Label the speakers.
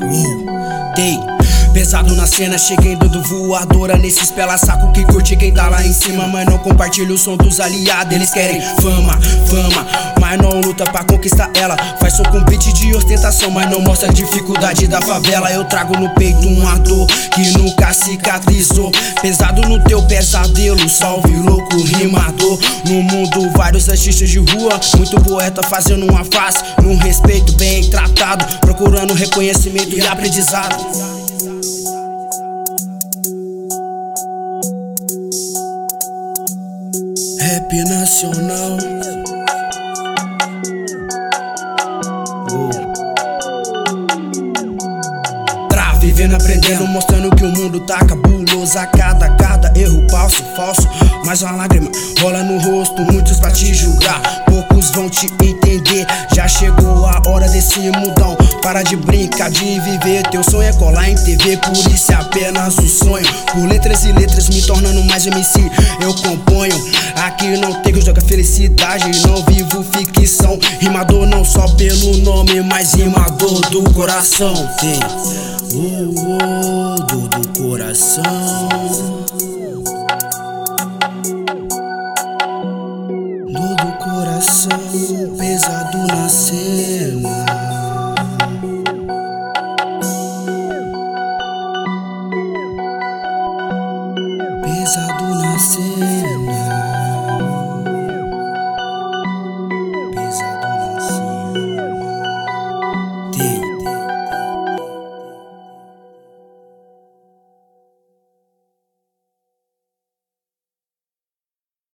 Speaker 1: Dei pesado na cena, cheguei dando voadora nesses pela saco que curte quem tá lá em cima. Mas não compartilha o som dos aliados, eles querem fama, mas não luta pra conquistar ela. Faz som com beat de ostentação, mas não mostra a dificuldade da favela. Eu trago no peito uma dor que nunca cicatrizou. Pesado no teu pesadelo, salve louco rimador. No mundo vários artistas de rua, muito poeta fazendo uma face, num respeito bem tratado, procurando reconhecimento e aprendizado. Rap nacional. Vivendo, aprendendo, mostrando que o mundo tá cabuloso. A cada erro falso, mais uma lágrima rola no rosto. Muitos pra te julgar, poucos vão te entender. Já chegou a hora desse mudão, para de brincar de viver. Teu sonho é colar em TV, por isso é apenas um sonho. Por letras e letras me tornando mais MC, eu componho. Aqui não tem que jogar felicidade, não vivo ficção. Rimador não só pelo nome, mas rimador do coração. Tem do coração. Do coração, pesado na cena.